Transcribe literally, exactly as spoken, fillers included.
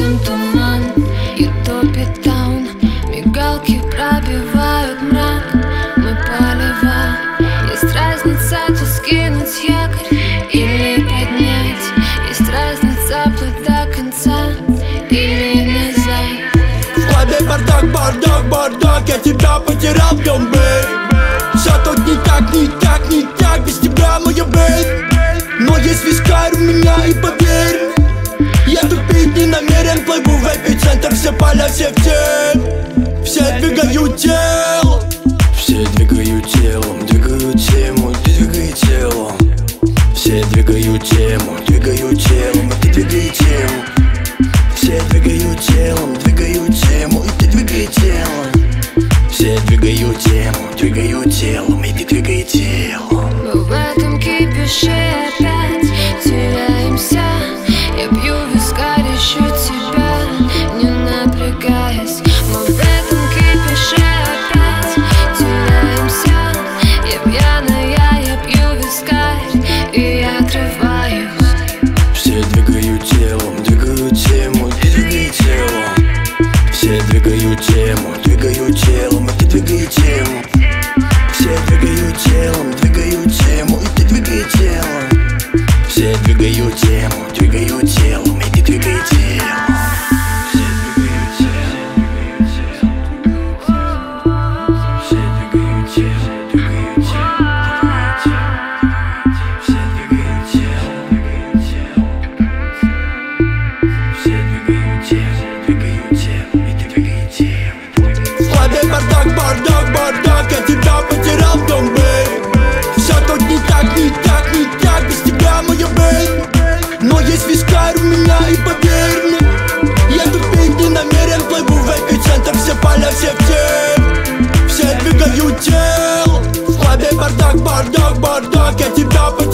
виден туман и топит таун. Мигалки пробивают мрак, мы полева. Есть разница, то скинуть якорь или поднять. Есть разница, плыть до конца или назад. В клубе бардак, бардак, бардак, я тебя потерял в нем, бейб. Все тут не так, не так, не так, без тебя, моя бейб. Но есть вискарь у меня, и поверь, я тупить не намерен. Плыву в эпицентр, все поля, все в цель. Все двигают тело, все двигают телом, двигают тему, ты двигай телом. Все двигают тему, двигают телом, и ты двигай тему. Все двигают телом, двигают тему, и ты двигай телом. Все двигают тему, двигают телом, и ты двигай телом. Мы в этом кипише опять теряемся. Я пью вискарь, ищу тебя, не напрягаясь. Мы в этом кипише опять теряемся. Я пьяная, я пью вискарь и отрываюсь. Все двигают телом, двигают тему, ты двигай телом. Все двигают тему, двигают телом, и ты двигай тему. Все двигают телом, двигают тему, и ты двигай телом. Все двигают тему, двигают телом, и ты двигай телом. бардак, бардак, бардак, я тебя потерял в нем, бейб. Все тут не так, не так, не так, без тебя, моя бейб. Но есть вискарь у меня, и поверь мне, я тупить не намерен. Плыву в эпицентр, все поля, все в цель. Все двигают тело. В клубе бардак, бардак, бардак, я тебя потерял.